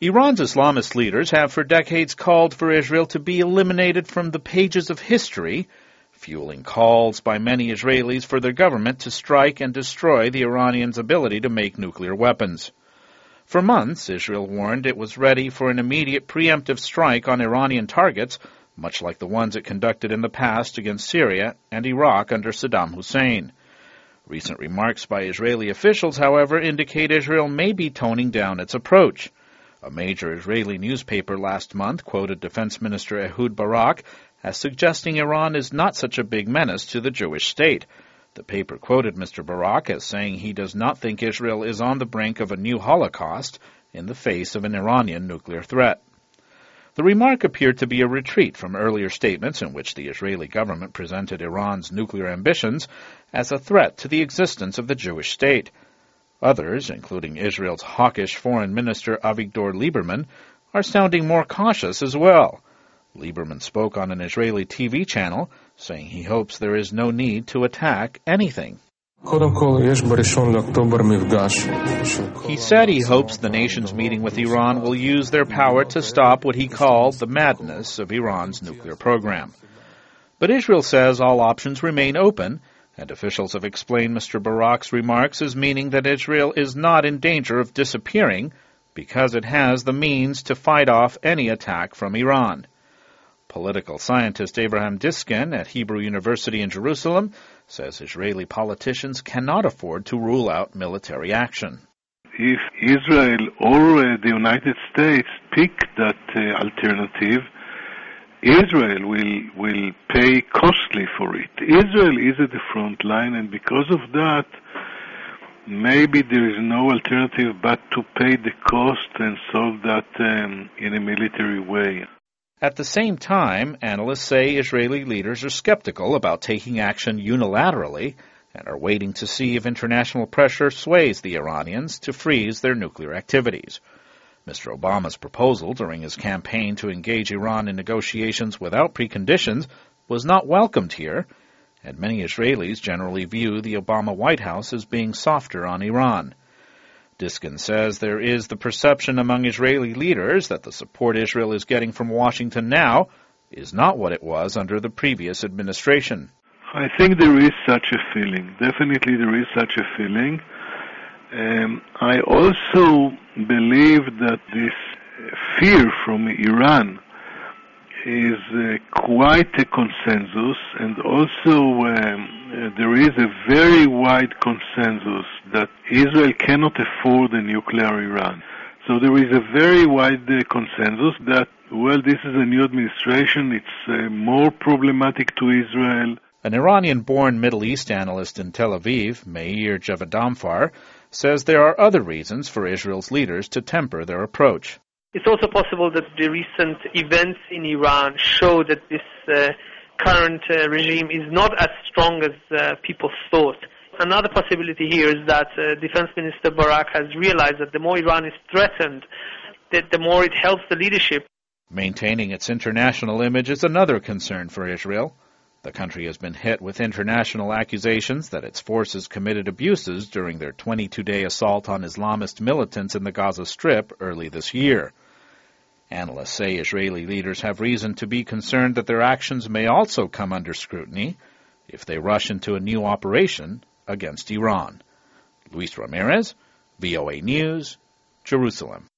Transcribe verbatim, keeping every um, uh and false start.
Iran's Islamist leaders have for decades called for Israel to be eliminated from the pages of history, fueling calls by many Israelis for their government to strike and destroy the Iranians' ability to make nuclear weapons. For months, Israel warned it was ready for an immediate preemptive strike on Iranian targets, much like the ones it conducted in the past against Syria and Iraq under Saddam Hussein. Recent remarks by Israeli officials, however, indicate Israel may be toning down its approach. A major Israeli newspaper last month quoted Defense Minister Ehud Barak as suggesting Iran is not such a big menace to the Jewish state. The paper quoted Mister Barak as saying he does not think Israel is on the brink of a new Holocaust in the face of an Iranian nuclear threat. The remark appeared to be a retreat from earlier statements in which the Israeli government presented Iran's nuclear ambitions as a threat to the existence of the Jewish state. Others, including Israel's hawkish foreign minister Avigdor Lieberman, are sounding more cautious as well. Lieberman spoke on an Israeli T V channel, saying he hopes there is no need to attack anything. He said he hopes the nations meeting with Iran will use their power to stop what he called the madness of Iran's nuclear program. But Israel says all options remain open, and officials have explained Mister Barak's remarks as meaning that Israel is not in danger of disappearing because it has the means to fight off any attack from Iran. Political scientist Abraham Diskin at Hebrew University in Jerusalem says Israeli politicians cannot afford to rule out military action. If Israel or uh, the United States pick that uh, alternative, Israel will will pay costly for it. Israel is at the front line, and because of that, maybe there is no alternative but to pay the cost and solve that um, in a military way. At the same time, analysts say Israeli leaders are skeptical about taking action unilaterally and are waiting to see if international pressure sways the Iranians to freeze their nuclear activities. Mister Obama's proposal during his campaign to engage Iran in negotiations without preconditions was not welcomed here, and many Israelis generally view the Obama White House as being softer on Iran. Diskin says there is the perception among Israeli leaders that the support Israel is getting from Washington now is not what it was under the previous administration. I think there is such a feeling. Definitely there is such a feeling. Um, I also believe that this fear from Iran is uh, quite a consensus, and also um, uh, there is a very wide consensus that Israel cannot afford a nuclear Iran. So there is a very wide uh, consensus that, well, this is a new administration, it's uh, more problematic to Israel. An Iranian-born Middle East analyst in Tel Aviv, Meir Javadamfar, says there are other reasons for Israel's leaders to temper their approach. It's also possible that the recent events in Iran show that this uh, current uh, regime is not as strong as uh, people thought. Another possibility here is that uh, Defense Minister Barak has realized that the more Iran is threatened, that the more it helps the leadership. Maintaining its international image is another concern for Israel. The country has been hit with international accusations that its forces committed abuses during their twenty-two day assault on Islamist militants in the Gaza Strip early this year. Analysts say Israeli leaders have reason to be concerned that their actions may also come under scrutiny if they rush into a new operation against Iran. Luis Ramirez, V O A News, Jerusalem.